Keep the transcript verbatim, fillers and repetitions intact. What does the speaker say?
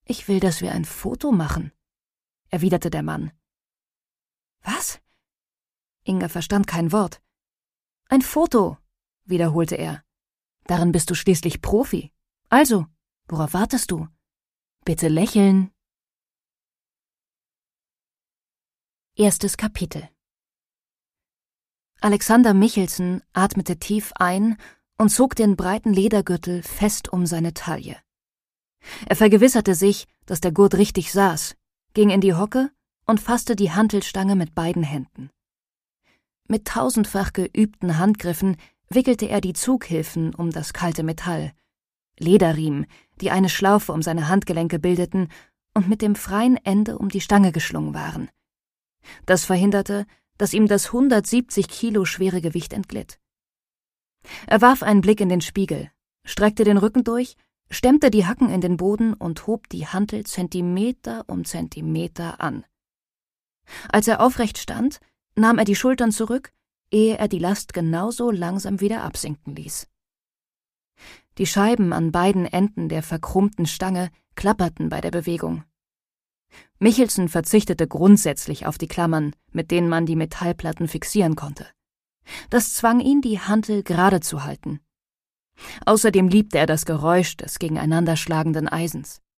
»Ich will, dass wir ein Foto machen«, erwiderte der Mann. »Was?« Inge verstand kein Wort. »Ein Foto«, wiederholte er. »Darin bist du schließlich Profi. Also, worauf wartest du? Bitte lächeln.« Erstes Kapitel. Alexander Michelsen atmete tief ein und zog den breiten Ledergürtel fest um seine Taille. Er vergewisserte sich, dass der Gurt richtig saß, ging in die Hocke und fasste die Hantelstange mit beiden Händen. Mit tausendfach geübten Handgriffen wickelte er die Zughilfen um das kalte Metall, Lederriemen, die eine Schlaufe um seine Handgelenke bildeten und mit dem freien Ende um die Stange geschlungen waren. Das verhinderte, dass ihm das hundertsiebzig Kilo schwere Gewicht entglitt. Er warf einen Blick in den Spiegel, streckte den Rücken durch, stemmte die Hacken in den Boden und hob die Hantel Zentimeter um Zentimeter an. Als er aufrecht stand, nahm er die Schultern zurück, ehe er die Last genauso langsam wieder absinken ließ. Die Scheiben an beiden Enden der verkrummten Stange klapperten bei der Bewegung. Michelsen verzichtete grundsätzlich auf die Klammern, mit denen man die Metallplatten fixieren konnte. Das zwang ihn, die Hantel gerade zu halten. Außerdem liebte er das Geräusch des gegeneinanderschlagenden Eisens.